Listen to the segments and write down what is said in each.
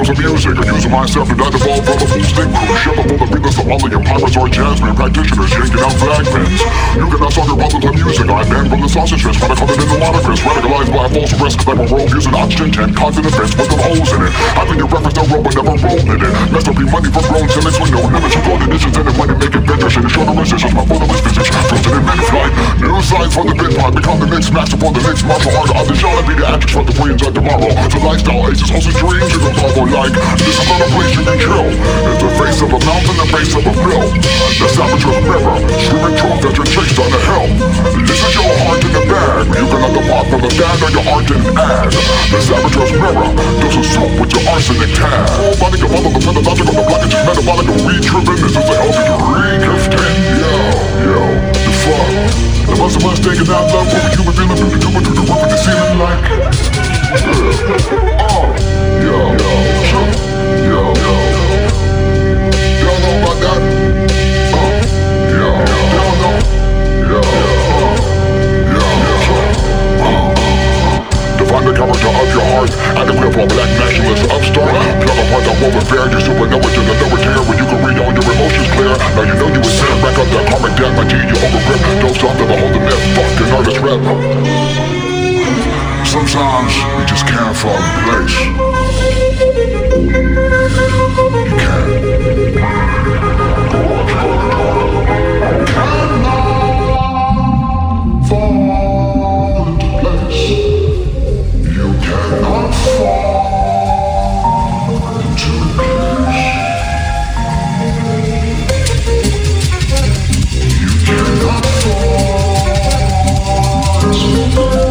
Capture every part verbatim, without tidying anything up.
heroes of music are using myself to not evolve for the full stick crew. Shove up all the beatles of all of your pirates or jazzmen practitioners yanking out flag pins. You cannot solve your puzzle to music. I banned from the sausage fest when I cut it into monochrist. Radicalized by a false arrest like a world using oxygen tent. Constant events with some holes in it. Having your reference to roll but never rolled in it. Messed up your money from grown Simmons with no limits. You blow the dishes in it when you make it bigger. Shit is shorter resistance, my fatherless physics. Frozen in mid-flight. New signs for the bit part. Become the mixed master for the mixed martial art. Of the genre be the actress from the queens of tomorrow. The lifestyle aces, hosting dreams you can follow like. This is not a place you can chill. It's the face of a mountain, the face of a mill. The saboteur's mirror, screaming truth that you're chased on the hill. This is your heart in the bag. You can let the pot from the bag or your art didn't add. The saboteur's mirror does a soup with your arsenic tag. Full body can follow the methodological, the blockage is metabolic, and re-tripping. This is a healthy re-gifting. Yo, yo, the fuck. The muscle man's taking that love over you been feeling through the tube through the roof of the ceiling like. Yeah. Oh, yo, yo, yo, yo. Y'all know about that? Uh, yo, y'all know? Yo, yo, yo, uh, define the character of your heart. Adequate for a black nationalist upstart. Plug apart the woven fair. You supernova to the lower tier where you can read all your emotions clear. Now you know you were sent back up that karmic death. My G, you overgrip. Don't stop to behold the myth. Fucking artist rep. Sometimes we just can't fall in place. You can't. Cannot fall into place. You cannot fall into place. You cannot fall into place.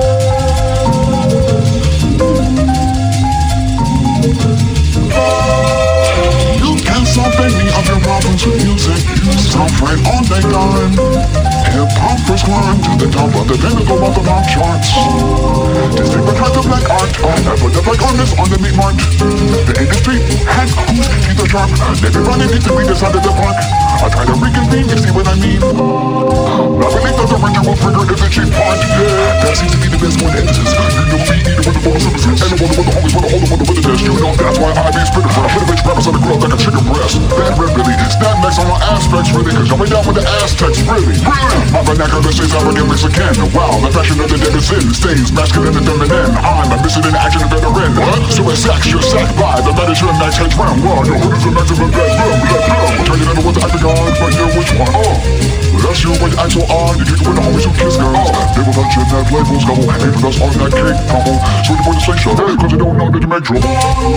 Solving me of your problems with music. Stop right on the gun. Hip-hop first climb to the top of the pinnacle of the pop charts. Distinct kind of black art. Never the black artists on the meat mart. The industry has whose teeth are sharp. Everybody needs to be decided to park. I try to reconvene, you see what I mean? Not really that the ritual trigger is the cheap part. That seems to be the best one emphasis. You know me, eater with the ball citizens. And the one with the homies, with the holder, with the witness. You know that's why I be spitting for a bit of bitch rappers on the grill like a chicken breast. Bad rip really, snap next on my aspects really. Cause coming down with the Aztecs really. Really? My vernacular says arrogant Mexican. Wow, the fashion of the dead is in. Stays masculine and feminine. I'm a missing in action veteran. What? So it's sex, you're sacked by the medicine next head round. Well, your hood is the maximum best room. Let's go. Turn it into what the acting on, but you're which one? Oh, that's you when you act so odd. You kick it with the homies who kiss girls. Oh, they will touch your neck, labels go. Aim for us on that cake, crumble. Switch for the slingshot, hey, cause they don't know that you make trouble.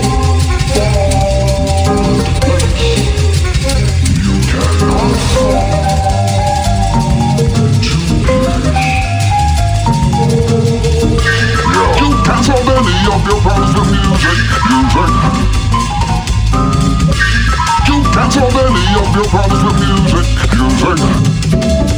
You cannot fall to place. You can't solve any of your problems with music. Music. You can't solve any of your problems with music. Music.